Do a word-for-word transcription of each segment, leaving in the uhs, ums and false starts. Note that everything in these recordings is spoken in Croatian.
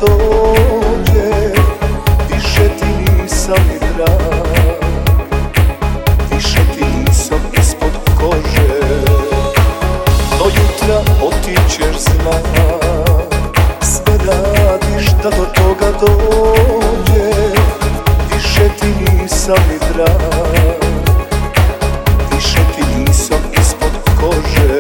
dođe, više ti nisam ni drag, više ti nisam ispod kože. Do jutra otićeš znam, sve radiš da do toga dođe, više ti nisam ni drag, više ti nisam ispod kože.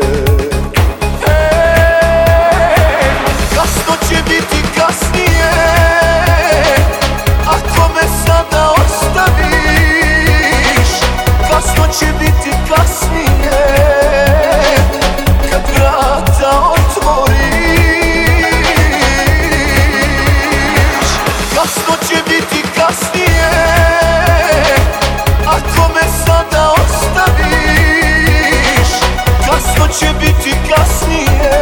Će biti kasnije, kad vrata otvoriš. Kasno će biti kasnije, ako me sada ostaviš. Kasno će biti kasnije,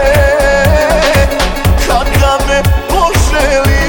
kada me poželiš.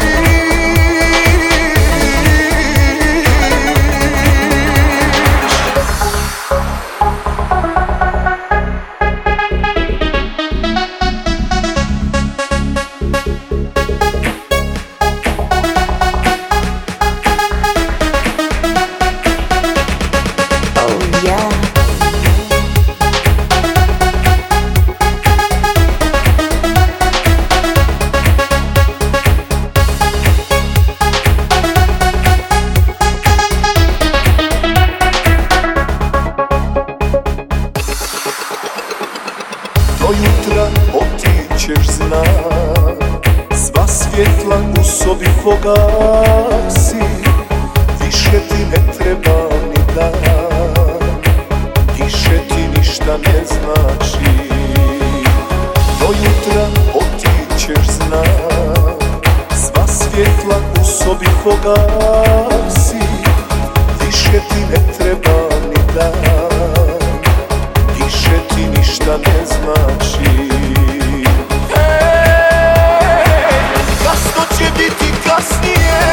Do jutra otićeš znam, sva svjetla u sobi pogasi, više ti ne treba ni dan, više ti ništa ne znači. Do jutra otićeš znam, sva svjetla u sobi pogasi, više ti ne treba ni dan, više ti ništa ne znači. Hej, kasno će biti kasnije,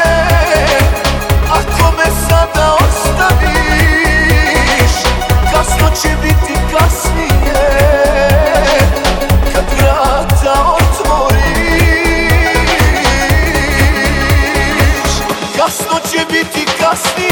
ako me sada ostaviš. Kasno će biti kasnije, kad vrata otvoriš. Kasno će biti kasnije,